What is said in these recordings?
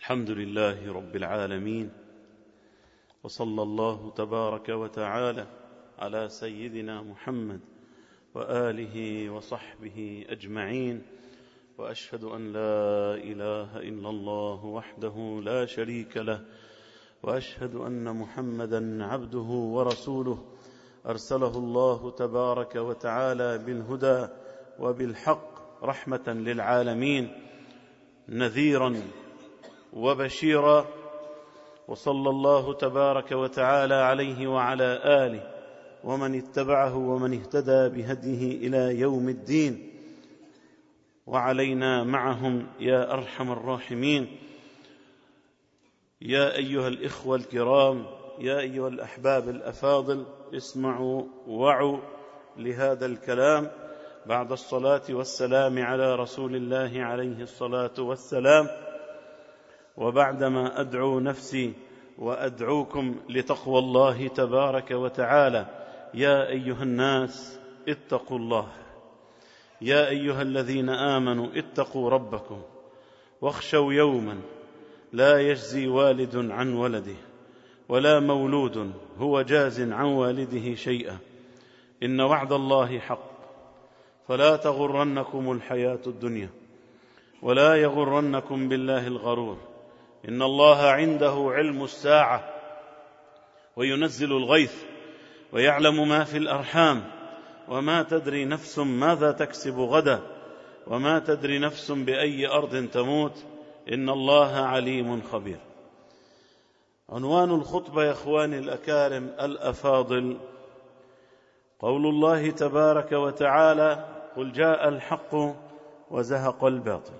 الحمد لله رب العالمين، وصلى الله تبارك وتعالى على سيدنا محمد وآله وصحبه أجمعين، وأشهد أن لا إله إلا الله وحده لا شريك له، وأشهد أن محمدا عبده ورسوله أرسله الله تبارك وتعالى بالهدى وبالحق رحمة للعالمين، نذيرا وبشيرا، وصلى الله تبارك وتعالى عليه وعلى آله ومن اتبعه ومن اهتدى بهديه إلى يوم الدين، وعلينا معهم يا أرحم الراحمين. يا أيها الإخوة الكرام، يا أيها الأحباب الأفاضل، اسمعوا وعوا لهذا الكلام بعد الصلاة والسلام على رسول الله عليه الصلاة والسلام، وبعدما أدعو نفسي وأدعوكم لتقوى الله تبارك وتعالى. يا أيها الناس اتقوا الله، يا أيها الذين آمنوا اتقوا ربكم واخشوا يوما لا يجزي والد عن ولده ولا مولود هو جاز عن والده شيئا، إن وعد الله حق، فلا تغرنكم الحياة الدنيا ولا يغرنكم بالله الغرور، إن الله عنده علم الساعة وينزل الغيث ويعلم ما في الأرحام، وما تدري نفس ماذا تكسب غدا، وما تدري نفس بأي أرض تموت، إن الله عليم خبير. عنوان الخطبة يا إخواني الأكارم الأفاضل قول الله تبارك وتعالى: قل جاء الحق وزهق الباطل.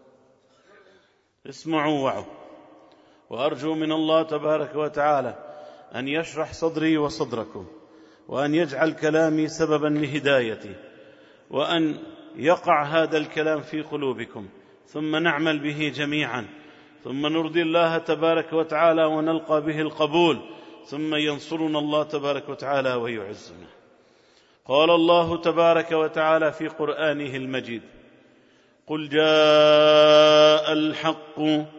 اسمعوا وعوا، وأرجو من الله تبارك وتعالى أن يشرح صدري وصدركم، وأن يجعل كلامي سببا لهدايتي، وأن يقع هذا الكلام في قلوبكم، ثم نعمل به جميعا، ثم نرضي الله تبارك وتعالى ونلقى به القبول، ثم ينصرنا الله تبارك وتعالى ويعزنا. قال الله تبارك وتعالى في قرآنه المجيد: قل جاء الحق،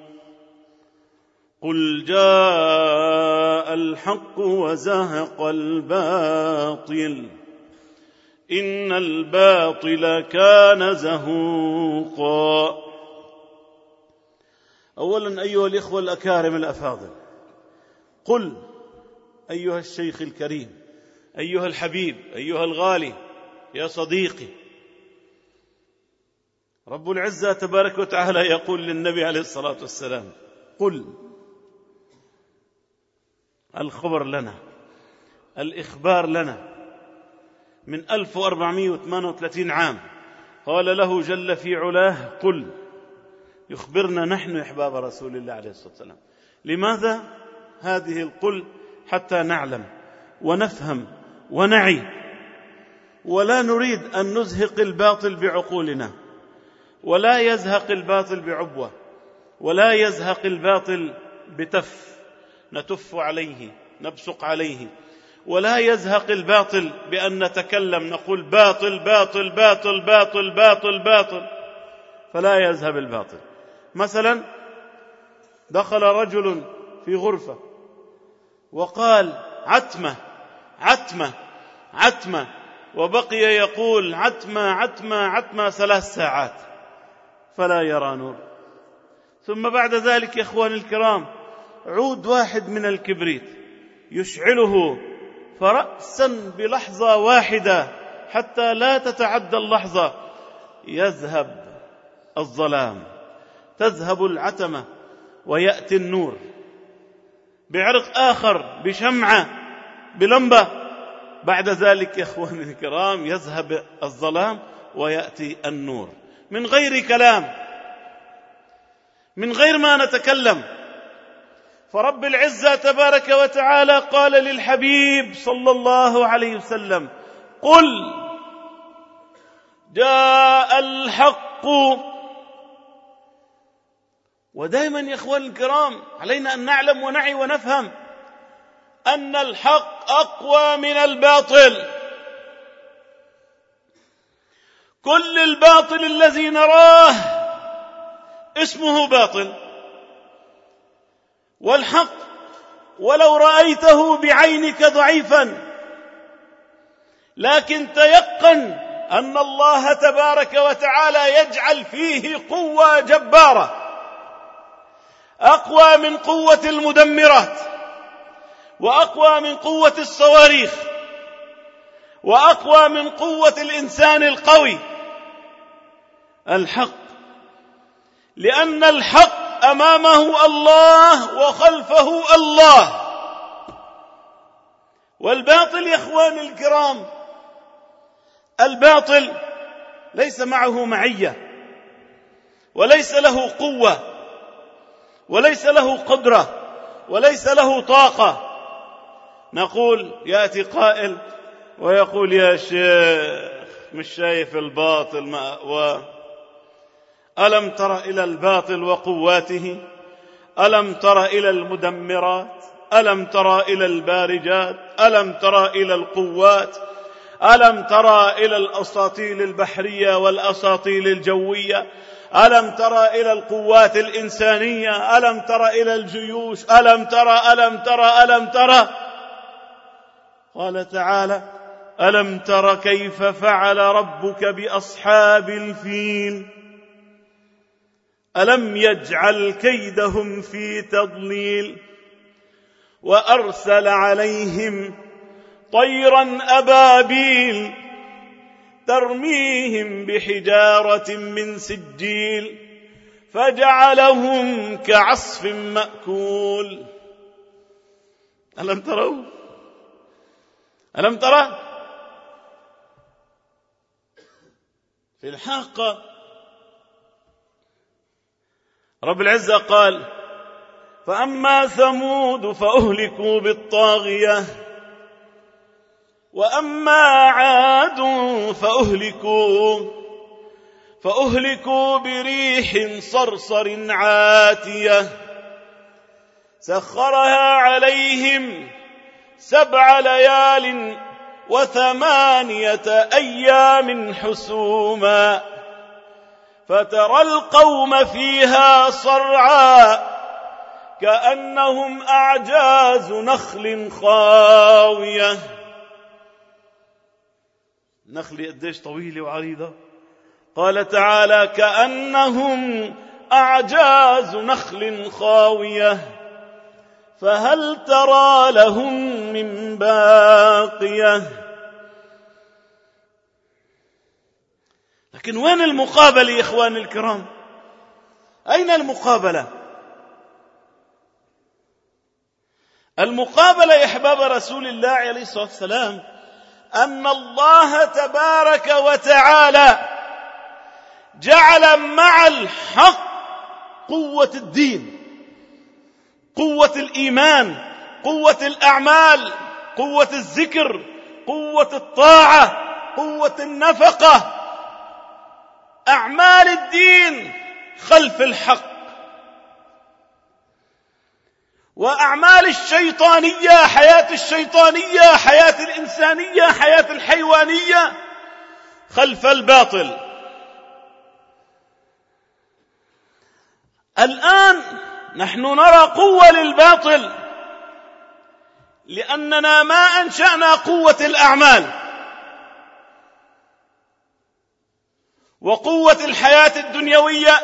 قل جاء الحق وزهق الباطل، إن الباطل كان زهوقا. أولا أيها الإخوة الأكارم الأفاضل، قل أيها الشيخ الكريم، أيها الحبيب، أيها الغالي، يا صديقي، رب العزة تبارك وتعالى يقول للنبي عليه الصلاة والسلام: قل. الخبر لنا، الإخبار لنا. من 1438 عام قال له جل في علاه: قل. يخبرنا نحن أحباب رسول الله عليه الصلاة والسلام. لماذا هذه القل؟ حتى نعلم ونفهم ونعي، ولا نريد أن نزهق الباطل بعقولنا، ولا يزهق الباطل بعبوة، ولا يزهق الباطل بتف نتف عليه نبصق عليه، ولا يزهق الباطل بأن نتكلم نقول باطل باطل باطل باطل باطل باطل، فلا يذهب الباطل. مثلا دخل رجل في غرفة وقال: عتمة عتمة عتمة، وبقي يقول عتمة عتمة عتمة 3 ساعات فلا يرى نور. ثم بعد ذلك يا إخواني الكرام عود واحد من الكبريت يشعله، فرأسا بلحظة واحدة حتى لا تتعدى اللحظة يذهب الظلام، تذهب العتمة ويأتي النور. بعرق آخر، بشمعة، بلمبة، بعد ذلك يا إخواني الكرام يذهب الظلام ويأتي النور، من غير كلام، من غير ما نتكلم. فرب العزة تبارك وتعالى قال للحبيب صلى الله عليه وسلم: قل جاء الحق. ودائما يا إخواني الكرام علينا أن نعلم ونعي ونفهم أن الحق أقوى من الباطل. كل الباطل الذي نراه اسمه باطل، والحق ولو رأيته بعينك ضعيفا، لكن تيقن أن الله تبارك وتعالى يجعل فيه قوة جبارة أقوى من قوة المدمرات، وأقوى من قوة الصواريخ، وأقوى من قوة الإنسان القوي. الحق، لأن الحق أمامه الله وخلفه الله. والباطل يا إخواني الكرام، الباطل ليس معه معية، وليس له قوة، وليس له قدرة، وليس له طاقة. نقول يأتي قائل ويقول يا شيخ مش شايف الباطل مأواه؟ ألم تر إلى الباطل وقواته؟ ألم تر إلى المدمرات؟ ألم تر إلى البارجات؟ ألم تر إلى القوات؟ ألم تر إلى الأساطيل البحرية والأساطيل الجوية؟ ألم تر إلى القوات الإنسانية؟ ألم تر إلى الجيوش؟ ألم تر؟ قال تعالى: ألم تر كيف فعل ربك بأصحاب الفيل؟ ألم يجعل كيدهم في تضليل وأرسل عليهم طيرا أبابيل ترميهم بحجارة من سجيل فجعلهم كعصف مأكول. ألم تروا؟ ألم ترى؟ في الحق رب العزة قال: فأما ثمود فأهلكوا بالطاغية، وأما عاد فأهلكوا بريح صرصر عاتية سخرها عليهم 7 ليال و8 أيام حسوما فترى القوم فيها صرعى كأنهم أعجاز نخل خاوية. نخل قديش طويلة وعريضة؟ قال تعالى: كأنهم أعجاز نخل خاوية فهل ترى لهم من باقية. لكن وين المقابلة يا إخواني الكرام؟ أين المقابلة؟ المقابلة يا أحباب رسول الله عليه الصلاة والسلام أن الله تبارك وتعالى جعل مع الحق قوة الدين، قوة الإيمان، قوة الأعمال، قوة الذكر، قوة الطاعة، قوة النفقة. أعمال الدين خلف الحق، وأعمال الشيطانية، حياة الشيطانية، حياة الإنسانية، حياة الحيوانية خلف الباطل. الآن نحن نرى قوة للباطل لأننا ما أنشأنا قوة الأعمال وقوة الحياة الدنيوية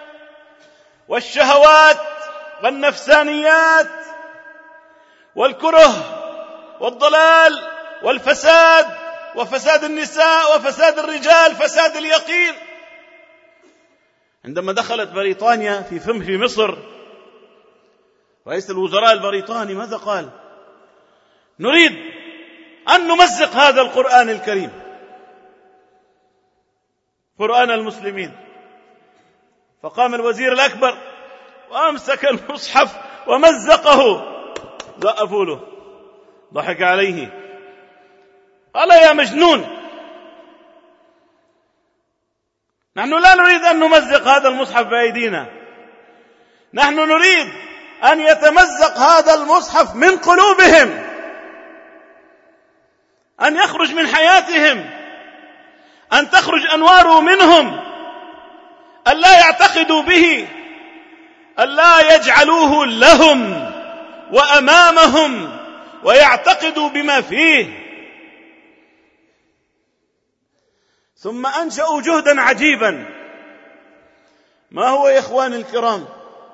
والشهوات والنفسانيات والكره والضلال والفساد وفساد النساء وفساد الرجال، فساد اليقين. عندما دخلت بريطانيا في مصر، رئيس الوزراء البريطاني ماذا قال؟ نريد أن نمزق هذا القرآن الكريم، قرآن المسلمين. فقام الوزير الأكبر وأمسك المصحف ومزقه، زقفوا له، ضحك عليه، قال: يا مجنون، نحن لا نريد أن نمزق هذا المصحف بأيدينا، نحن نريد أن يتمزق هذا المصحف من قلوبهم، أن يخرج من حياتهم، أن تخرج أنواره منهم، أن لا يعتقدوا به، ألا يجعلوه لهم وأمامهم ويعتقدوا بما فيه. ثم أنشأوا جهدا عجيبا. ما هو يا إخواني الكرام؟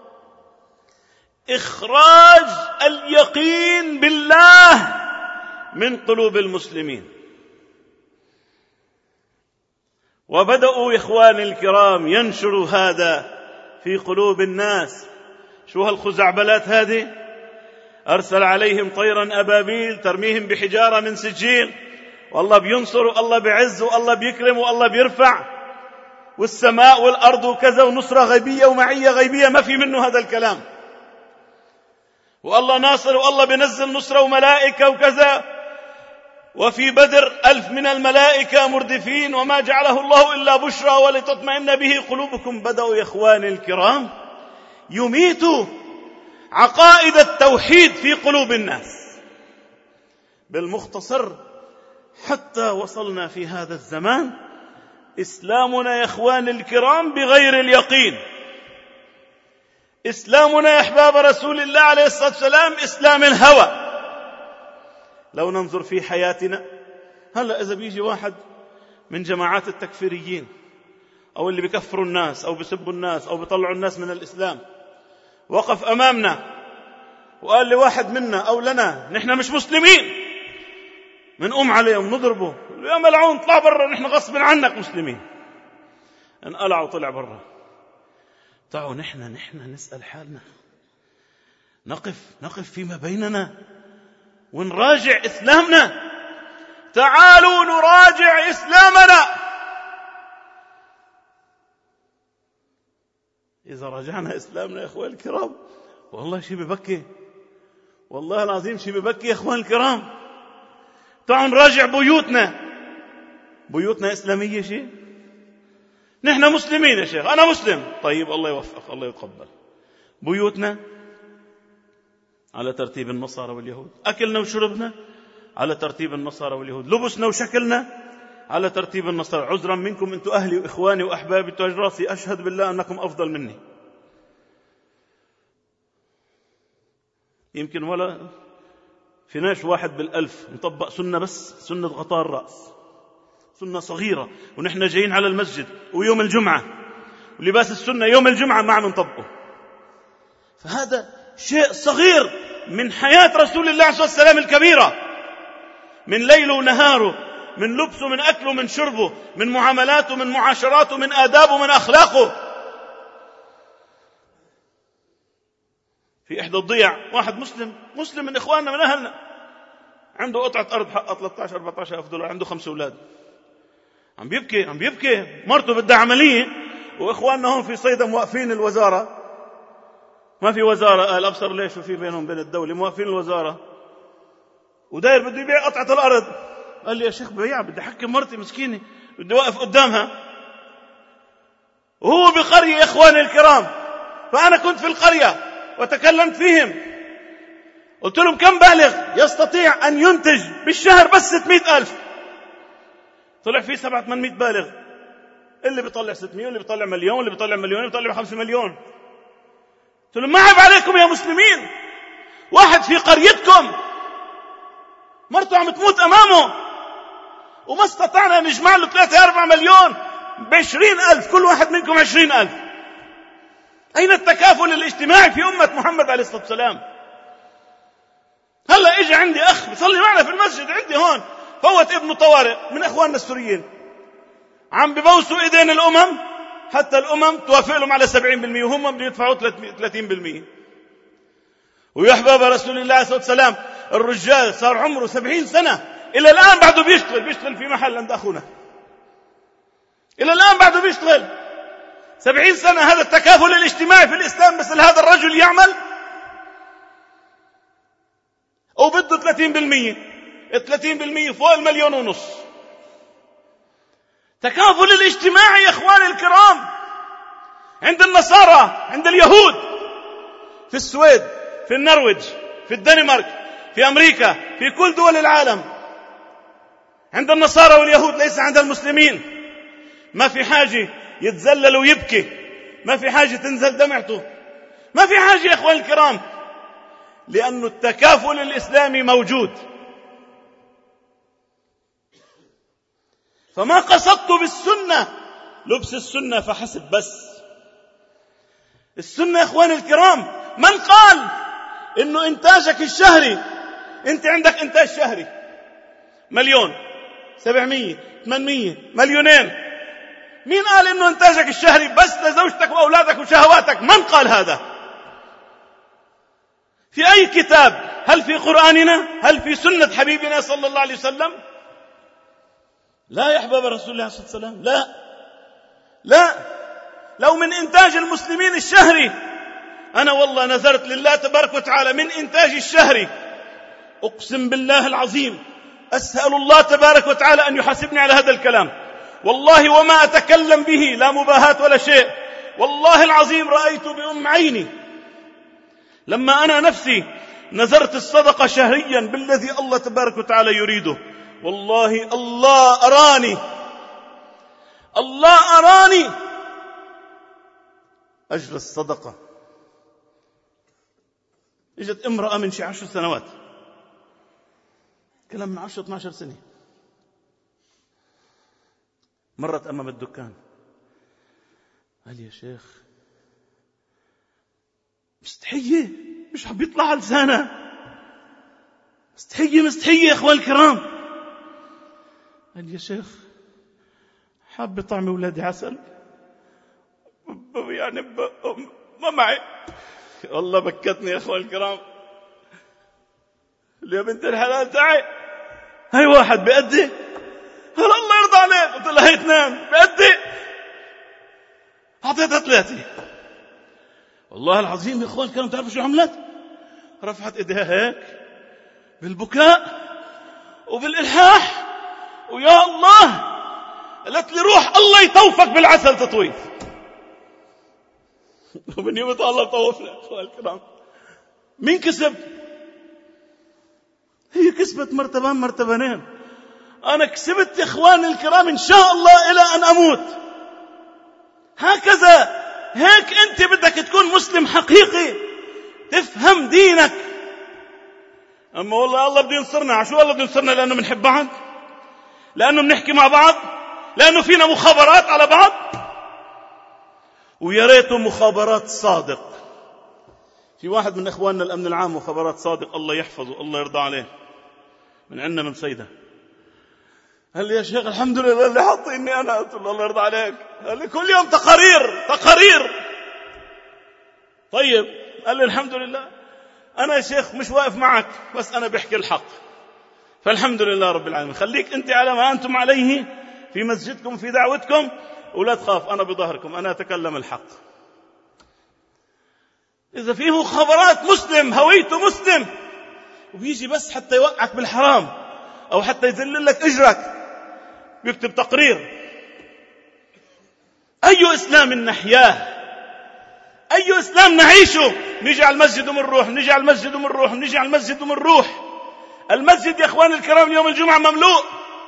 إخراج اليقين بالله من قلوب المسلمين. وبدأوا يا إخواني الكرام ينشروا هذا في قلوب الناس. شو هالخزعبلات هذه؟ أرسل عليهم طيرا أبابيل ترميهم بحجارة من سجيل، والله بينصر والله بيعز والله بيكرم والله بيرفع، والسماء والأرض وكذا، ونصرة غيبية ومعية غيبية، ما في منه هذا الكلام. والله ناصر والله بينزل نصرة وملائكة وكذا، وفي بدر 1000 من الملائكة مردفين، وما جعله الله إلا بشرى ولتطمئن به قلوبكم. بدأوا يا إخواني الكرام يميتوا عقائد التوحيد في قلوب الناس. بالمختصر حتى وصلنا في هذا الزمان إسلامنا يا إخواني الكرام بغير اليقين. إسلامنا يا أحباب رسول الله عليه الصلاة والسلام إسلام الهوى. لو ننظر في حياتنا هلأ، إذا بيجي واحد من جماعات التكفيريين أو اللي بيكفروا الناس أو بيسبوا الناس أو بيطلعوا الناس من الإسلام، وقف أمامنا وقال لواحد منا أو لنا نحن مش مسلمين، منقوم عليهم نضربه، يا ملعون طلع برا، نحن غصب عنك مسلمين. انقلع وطلع برا. تعالوا نحن نسأل حالنا، نقف فيما بيننا ونراجع إسلامنا. تعالوا نراجع إسلامنا. إذا راجعنا إسلامنا يا إخوان الكرام والله شيء ببكي، والله العظيم شيء ببكي يا إخوان الكرام. تعالوا نراجع بيوتنا إسلامية شيء؟ نحن مسلمين يا شيخ، أنا مسلم، طيب الله يوفقك الله يتقبل. بيوتنا على ترتيب النصارى واليهود، أكلنا وشربنا على ترتيب النصارى واليهود، لبسنا وشكلنا على ترتيب النصارى. عذرا منكم أنتم أهلي وإخواني وأحبابي تاج راسي، أشهد بالله أنكم أفضل مني. يمكن ولا فيناش واحد بالألف مطبق سنة، بس سنة غطاء الرأس، سنة صغيرة، ونحن جايين على المسجد ويوم الجمعة ولباس السنة يوم الجمعة ما عم نطبقه. فهذا شيء صغير من حياة رسول الله صلى الله عليه وسلم الكبيرة، من ليله ونهاره، من لبسه، من أكله، من شربه، من معاملاته، من معاشراته، من آدابه، من أخلاقه. في إحدى الضيع واحد مسلم من إخواننا من أهلنا، عنده قطعة أرض حقها 13-14 ألف دولار، عنده 5 أولاد، عم بيبكي مرته بدها عملية، وإخواننا هون في صيدا موقفين الوزارة، ما في وزارة، قال أبصر ليش وفي بينهم بين الدولة، موقفين الوزارة، وداير بده يبيع قطعة الأرض. قال لي يا شيخ بيع، بدي أحكم مرتي مسكينة، بدي أوقف قدامها، وهو بقرية يا إخواني الكرام. فأنا كنت في القرية وتكلمت فيهم، قلت لهم كم بالغ يستطيع أن ينتج بالشهر بس 600,000؟ طلع فيه 700-800 بالغ، اللي بيطلع 600 واللي بيطلع مليون واللي بيطلع مليون واللي بيطلع 5 مليون. قلت لهم ما عيب عليكم يا مسلمين؟ واحد في قريتكم مرته عم تموت أمامه وما استطعنا نجمع له 3-4 مليون ب20,000، كل واحد منكم 20,000. أين التكافل الاجتماعي في أمة محمد عليه الصلاة والسلام؟ هلأ إجا عندي أخ بيصلي معنا في المسجد عندي هون، فوت ابنه طوارئ من إخواننا السوريين، عم ببوسوا إيدين الأمم حتى الأمم توافق لهم على 70% وهم بده يدفعوا 30%. ويا أحباب رسول الله صلى الله عليه وسلم الرجال صار عمره 70 سنة إلى الآن بعده بيشتغل في محل عند أخونا، إلى الآن بعده بيشتغل 70 سنة. هذا التكافل الاجتماعي في الإسلام بس هذا الرجل يعمل أو بده 30%، 30% فوق 1.5 مليون. تكافل الاجتماعي يا إخواني الكرام عند النصارى، عند اليهود في السويد، في النرويج، في الدنمارك، في أمريكا، في كل دول العالم. عند النصارى واليهود، ليس عند المسلمين. ما في حاجة يتذلل ويبكي، ما في حاجة تنزل دمعته، ما في حاجة يا إخوان الكرام، لأن التكافل الإسلامي موجود. فما قصدت بالسنة لبس السنة فحسب بس. السنة يا إخوان الكرام، من قال إنه إنتاجك الشهري، أنت عندك إنتاج شهري 1,700,000 800 مليونين، مين قال إنه إنتاجك الشهري بس لزوجتك وأولادك وشهواتك؟ من قال هذا؟ في أي كتاب؟ هل في قرآننا؟ هل في سنة حبيبنا صلى الله عليه وسلم؟ لا يا أحباب رسول الله صلى الله عليه وسلم، لا. لو من إنتاج المسلمين الشهري، أنا والله نذرت لله تبارك وتعالى من إنتاج الشهري، أقسم بالله العظيم أسأل الله تبارك وتعالى أن يحاسبني على هذا الكلام، والله وما أتكلم به لا مباهاة ولا شيء، والله العظيم رأيت بأم عيني لما أنا نفسي نذرت الصدقة شهريا بالذي الله تبارك وتعالى يريده، والله الله أراني أجر الصدقة. اجت امرأة من 10 سنوات، كلام من 10-12 سنة، مرت أمام الدكان، قال يا شيخ مستحية، مش حب يطلع على لسانها، مستحية يا إخوان الكرام. قال يا شيخ حاب طعم أولادي عسل، يعني ما معي. والله بكتني يا إخوان الكرام. يا بنت الحلال تعي، هاي واحد بيأدي، قال الله يرضى عليك، قلت لها هي 2 بيأدي، أعطيتها 3. والله العظيم يا إخوان الكرام تعرفوا شو عملت؟ رفعت إيديها هيك بالبكاء وبالإلحاح، ويا الله قالت لي روح الله يطوفك بالعسل تطويف. ومن يوم الله طوفنا يا إخوان الكرام. مين كسب؟ هي كسبت مرتبتين. أنا كسبت يا إخوان الكرام إن شاء الله إلى أن أموت. هكذا، هيك أنت بدك تكون مسلم حقيقي، تفهم دينك. أما والله الله بده ينصرنا. عشو الله بده ينصرنا؟ لأنه بنحب بعض، لأنه بنحكي مع بعض، لأنه فينا مخابرات على بعض، ويا ريته مخابرات صادق. في واحد من إخواننا الأمن العام مخابرات صادق، الله يحفظه الله يرضى عليه، من عندنا من صيدا. قال لي يا شيخ الحمد لله اللي حاطيني أنا. قلت له الله يرضى عليك. قال لي كل يوم تقارير. طيب، قال لي الحمد لله أنا يا شيخ مش واقف معك، بس أنا بحكي الحق، فالحمد لله رب العالمين. خليك أنت على ما أنتم عليه في مسجدكم في دعوتكم، ولا تخاف أنا بظهركم، أنا أتكلم الحق. إذا فيه مخابرات مسلم، هويته مسلم، وبيجي بس حتى يوقعك بالحرام أو حتى يذلل لك أجرك بيكتب تقرير. أي إسلام نحياه؟ أي إسلام نعيشه؟ نيجي على المسجد ومنروح، نيجي على المسجد ومنروح، نيجي على المسجد ومنروح. المسجد يا إخوان الكرام يوم الجمعة مملوء.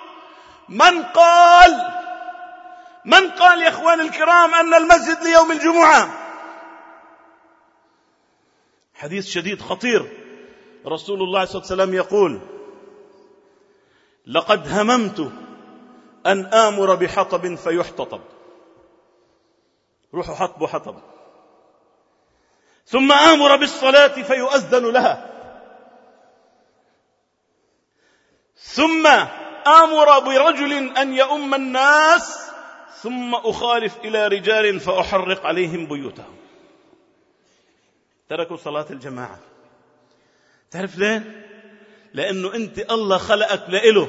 من قال يا إخوان الكرام أن المسجد ليوم الجمعة؟ حديث شديد خطير، رسول الله صلى الله عليه وسلم يقول: لقد هممت أن آمر بحطب فيحتطب. روحوا حطبوا حطب. ثم آمر بالصلاة فيؤذن لها. ثم آمر برجل أن يؤم الناس، ثم أخالف إلى رجال فأحرق عليهم بيوتهم. تركوا صلاة الجماعة. تعرف ليه؟ لأنه أنت الله خلقك لإله.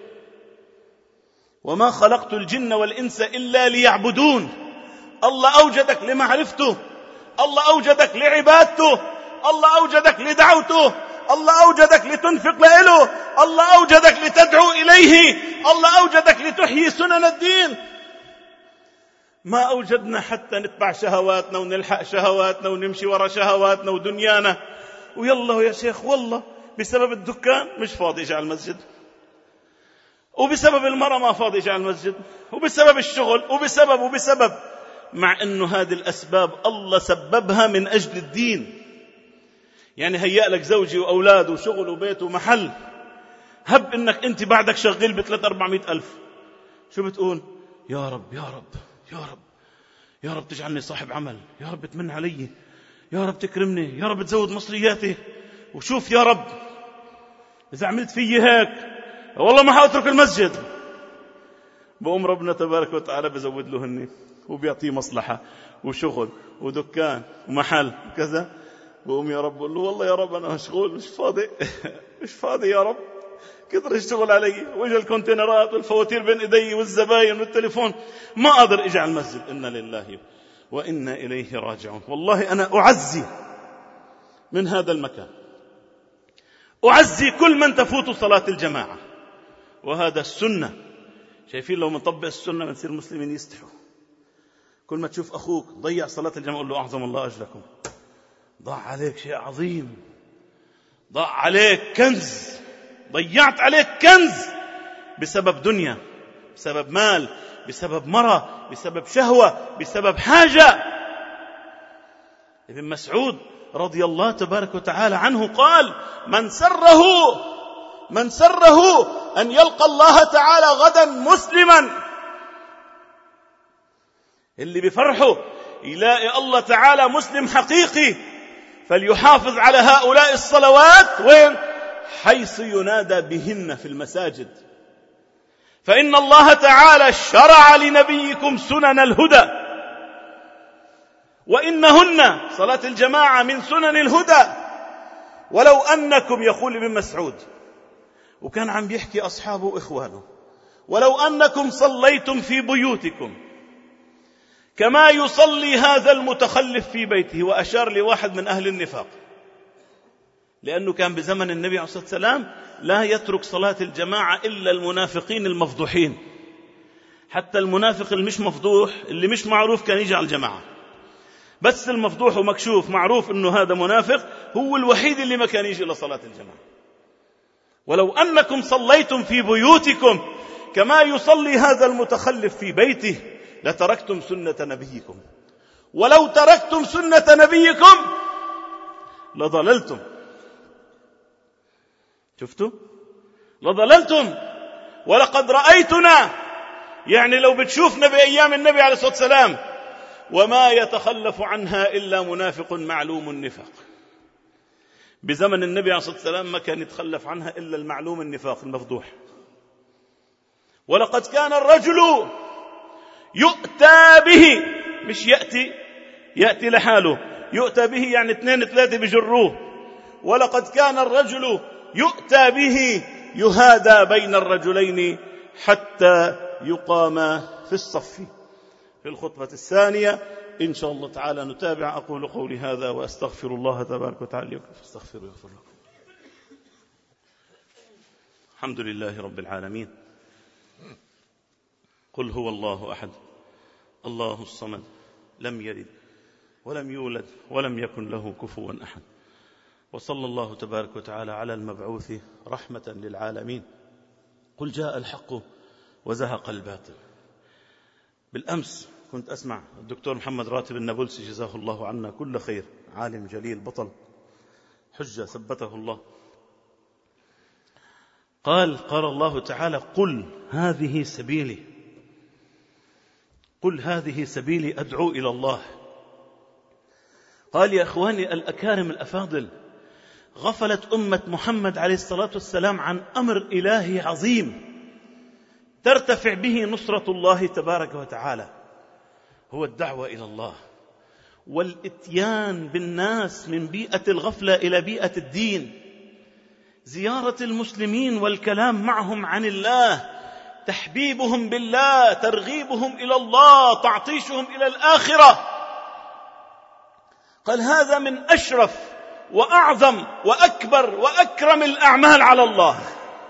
وما خلقت الجن والإنس إلا ليعبدون. الله أوجدك لمعرفته، الله أوجدك لعبادته، الله أوجدك لدعوته، الله أوجدك لتنفق لإله، الله أوجدك لتدعو إليه، الله أوجدك لتحيي سنن الدين. ما أوجدنا حتى نتبع شهواتنا ونلحق شهواتنا ونمشي وراء شهواتنا ودنيانا. ويلا يا شيخ والله بسبب الدكان مش فاضي يجي على المسجد، وبسبب المرأة ما فاضي يجي على المسجد، وبسبب الشغل، وبسبب مع أنه هذه الأسباب الله سببها من أجل الدين. يعني هيأ لك زوجي وأولاد وشغل وبيت ومحل، هب أنك أنت بعدك شغل ب300-400 ألف، شو بتقول؟ يا رب يا رب يا رب يا رب تجعلني صاحب عمل، يا رب تمن علي، يا رب تكرمني، يا رب تزود مصرياتي، وشوف يا رب إذا عملت فيي هيك والله ما حأترك المسجد. بقوم ربنا تبارك وتعالى بزود له هني وبيعطيه مصلحة وشغل ودكان ومحل وكذا. بقوم يا رب بقول له والله يا رب أنا مشغول مش فاضي مش فاضي يا رب، كثر الشغل علي، وإجا الكونتينرات والفواتير بين إيدي والزباين والتليفون، ما أقدر إجي على المسجد. إنا لله وإنا إليه راجعون. والله أنا أعزي من هذا المكان، أعزي كل من تفوت صلاة الجماعة، وهذا السنة. شايفين لو منطبق السنة بنصير مسلمين يستحوا. كل ما تشوف أخوك ضيع صلاة الجماعة قل له أعظم الله أجركم، ضاع عليك شيء عظيم، ضاع عليك كنز، ضيعت عليك كنز بسبب دنيا، بسبب مال، بسبب مرة، بسبب شهوة، بسبب حاجة. ابن مسعود رضي الله تبارك وتعالى عنه قال: من سره أن يلقى الله تعالى غدا مسلما، اللي بفرحه يلاقي الله تعالى مسلم حقيقي، فليحافظ على هؤلاء الصلوات وين؟ حيث ينادى بهن في المساجد، فإن الله تعالى شرع لنبيكم سنن الهدى، وإنهن صلاة الجماعة من سنن الهدى. ولو أنكم، يقول ابن مسعود وكان عم بيحكي أصحابه وإخوانه، ولو أنكم صليتم في بيوتكم كما يصلي هذا المتخلف في بيته، وأشار لواحد من أهل النفاق، لأنه كان بزمن النبي عليه الصلاة والسلام لا يترك صلاة الجماعة إلا المنافقين المفضوحين، حتى المنافق المش مفضوح اللي مش معروف كان يجي على الجماعة، بس المفضوح ومكشوف معروف أنه هذا منافق هو الوحيد اللي ما كان يجي إلى صلاة الجماعة. ولو أنكم صليتم في بيوتكم كما يصلي هذا المتخلف في بيته لتركتم سنة نبيكم، ولو تركتم سنة نبيكم لضللتم. شفتوا؟ لضللتم. ولقد رأيتنا، يعني لو بتشوفنا بأيام النبي عليه الصلاة والسلام، وما يتخلف عنها إلا منافق معلوم النفاق. بزمن النبي عليه الصلاة والسلام ما كان يتخلف عنها إلا المعلوم النفاق المفضوح. ولقد كان الرجل يؤتى به، مش يأتي لحاله، يؤتى به يعني 2-3 بجروه. ولقد كان الرجل يؤتى به يهادى بين الرجلين حتى يقام في الصف. في الخطبة الثانية إن شاء الله تعالى نتابع. أقول قولي هذا وأستغفر الله تبارك وتعالى فاستغفروا يغفر لكم. الحمد لله رب العالمين، قل هو الله أحد الله الصمد لم يلد ولم يولد ولم يكن له كفوا أحد. وصلى الله تبارك وتعالى على المبعوث رحمة للعالمين. قل جاء الحق وزهق الباطل. بالأمس كنت أسمع الدكتور محمد راتب النابلسي جزاه الله عنا كل خير، عالم جليل بطل حجة ثبته الله، قال الله تعالى: قل هذه سبيلي أدعو إلى الله. قال: يا إخواني الأكارم الأفاضل، غفلت أمة محمد عليه الصلاة والسلام عن أمر إلهي عظيم ترتفع به نصرة الله تبارك وتعالى، هو الدعوة إلى الله والإتيان بالناس من بيئة الغفلة إلى بيئة الدين، زيارة المسلمين والكلام معهم عن الله، تحبيبهم بالله، ترغيبهم إلى الله، تعطيشهم إلى الآخرة. قال: هذا من أشرف وأعظم وأكبر وأكرم الأعمال على الله.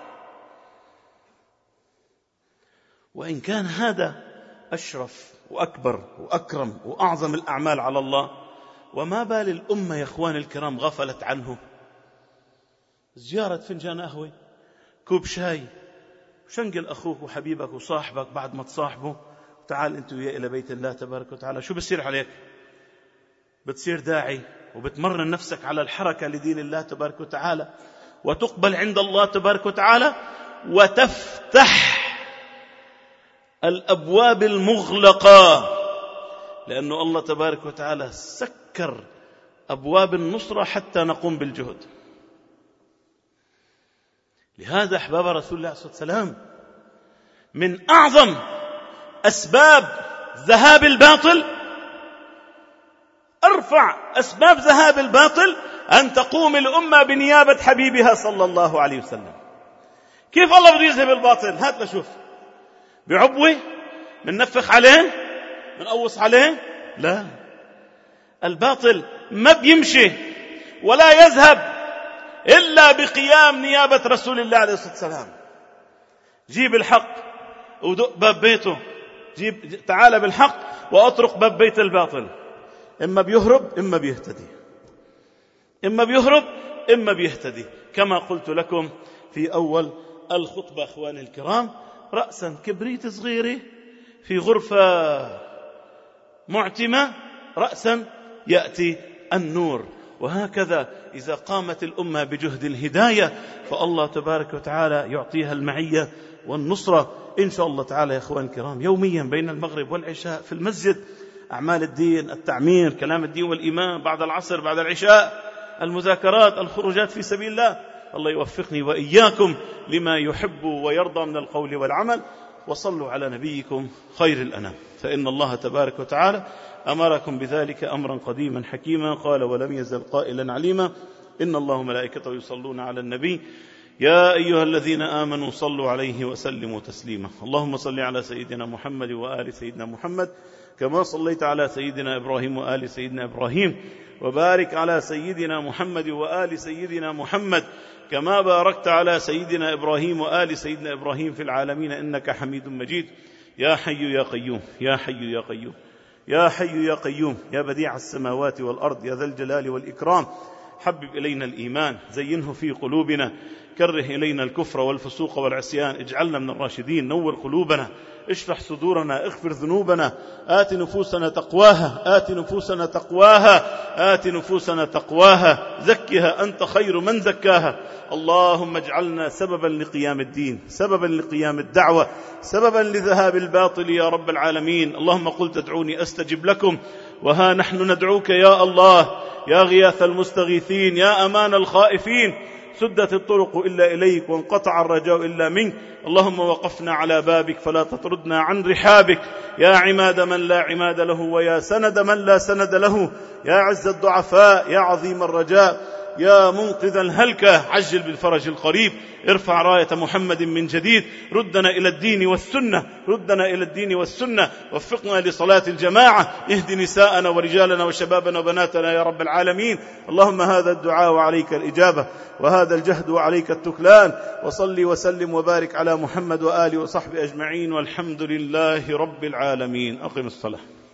وإن كان هذا أشرف وأكبر وأكرم وأعظم الأعمال على الله، وما بال الأمة يا إخوان الكرام غفلت عنه؟ زيارة فنجان قهوة، كوب شاي، وشنقل أخوك وحبيبك وصاحبك بعد ما تصاحبه تعال أنت ويا إلى بيت الله تبارك وتعالى، شو بصير عليك؟ بتصير داعي وبتمرن نفسك على الحركة لدين الله تبارك وتعالى، وتقبل عند الله تبارك وتعالى، وتفتح الأبواب المغلقة، لأنه الله تبارك وتعالى سكر أبواب النصرة حتى نقوم بالجهد. لهذا أحباب رسول الله صلى الله عليه وسلم من أعظم أسباب ذهاب الباطل، أرفع أسباب ذهاب الباطل، أن تقوم الأمة بنيابة حبيبها صلى الله عليه وسلم. كيف الله بده يذهب الباطل؟ هات لشوف. بعبوة؟ مننفخ عليه؟ منقوص عليه؟ لا، الباطل ما بيمشي ولا يذهب إلا بقيام نيابة رسول الله عليه الصلاة والسلام. جيب الحق ودق باب بيته، تعال بالحق وأطرق باب بيت الباطل، إما بيهرب إما بيهتدي، إما بيهرب إما بيهتدي. كما قلت لكم في أول الخطبة أخواني الكرام، رأسا كبريت صغيرة في غرفة معتمة، رأسا يأتي النور. وهكذا إذا قامت الأمة بجهد الهداية فالله تبارك وتعالى يعطيها المعية والنصرة إن شاء الله تعالى. يا أخوان الكرام، يوميا بين المغرب والعشاء في المسجد أعمال الدين، التعمير، كلام الدين والإيمان، بعد العصر بعد العشاء المذاكرات، الخروجات في سبيل الله. الله يوفقني وإياكم لما يحب ويرضى من القول والعمل. وصلوا على نبيكم خير الأنام، فإن الله تبارك وتعالى أمركم بذلك أمرا قديما حكيما. قال: ولم يزل قائلا عليما، إن الله ملائكته يصلون على النبي يا أيها الذين آمنوا صلوا عليه وسلموا تسليما. اللهم صل على سيدنا محمد وآل سيدنا محمد كما صليت على سيدنا إبراهيم وآل سيدنا إبراهيم، وبارك على سيدنا محمد وآل سيدنا محمد كما باركت على سيدنا إبراهيم وآل سيدنا إبراهيم في العالمين إنك حميد مجيد. يا حي يا قيوم، يا حي يا قيوم، يا حي يا قيوم، يا بديع السماوات والأرض، يا ذا الجلال والإكرام، حبب إلينا الإيمان، زينه في قلوبنا، كره إلينا الكفر والفسوق والعصيان، اجعلنا من الراشدين، نور قلوبنا، اشرح صدورنا، اغفر ذنوبنا، آت نفوسنا تقواها، آت نفوسنا تقواها، آت نفوسنا تقواها، زكها أنت خير من زكاها. اللهم اجعلنا سببا لقيام الدين، سببا لقيام الدعوة، سببا لذهاب الباطل يا رب العالمين. اللهم قل تدعوني أستجب لكم، وها نحن ندعوك يا الله، يا غياث المستغيثين، يا أمان الخائفين. سدت الطرق إلا إليك وانقطع الرجاء إلا منك. اللهم وقفنا على بابك فلا تطردنا عن رحابك، يا عماد من لا عماد له، ويا سند من لا سند له، يا عز الضعفاء، يا عظيم الرجاء، يا منقذ الهلكة، عجل بالفرج القريب. ارفع راية محمد من جديد، ردنا إلى الدين والسنة، ردنا إلى الدين والسنة، وفقنا لصلاة الجماعة، اهد نساءنا ورجالنا وشبابنا وبناتنا يا رب العالمين. اللهم هذا الدعاء وعليك الإجابة، وهذا الجهد وعليك التكلان. وصلي وسلم وبارك على محمد وآله وصحبه أجمعين، والحمد لله رب العالمين. أقم الصلاة.